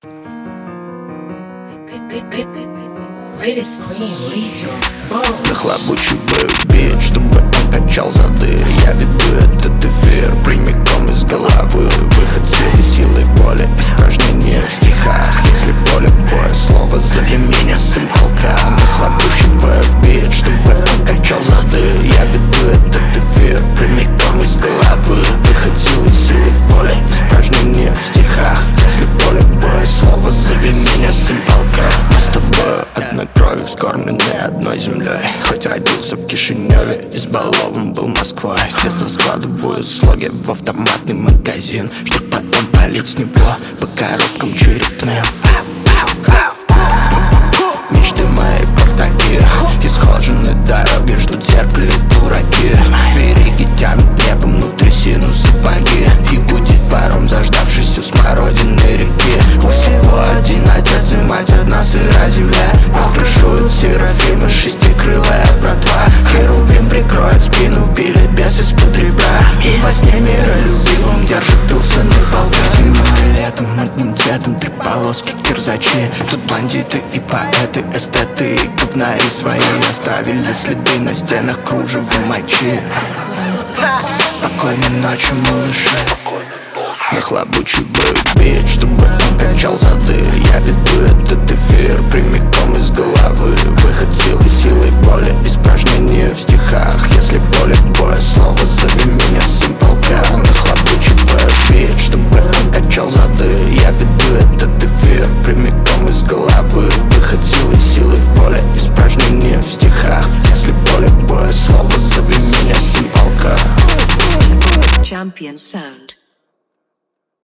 Нахлобучиваю бит, чтобы он качал зады. Я веду этот эфир прямиком из головы. Выход силы, силы боли, испражнения в стихах. Если поле боя, слово зови меня, сын полка. Нахлобучиваю бит, чтобы он качал зады. Я веду этот эфир прямиком из головы. Выход силы, силы боли, испражнения в стихах. Если поле боя, слово зови меня, сын полка. Мы с тобой одной кровью, вскормлены одной землей. Хоть родился в Кишиневе, избалован был Москвой. С детства складываю слоги в автоматный магазин, чтоб потом палить с него по коробкам черепным. Мечты мои портаки, исхожены дороги, ждут в зеркале дураки. Береги тянут небом, внутри сину сапоги. И будет паром, заждавшись у смородины реки. У всего один отец и мать, одна сыра земля. Воскрешуют серафимы, шестикрылая братва. Херувим прикроет спину, пилит бес из-под ребра. И во сне миролюбивым держит тыл сыны полка. Зимой и летом, одним цветом, три полоски кирзачи. Тут бандиты и поэты, эстеты и говнари свои оставили следы на стенах кружева мочи. Спокойной ночи, малыши. Нахлобучиваю бит, чтобы он качал зады. Я веду этот эфир прямиком из головы. Выход силы, силой боли, испражнения в стихах. Если поле боя, слово зови меня, сын полка. Нахлобучиваю бит, чтобы он качал зады. Я веду этот эфир прямиком из головы. Выход силы, силой боли, испражнения в стихах. Если поле боя, слово зови меня, сын полка. Champion Sound.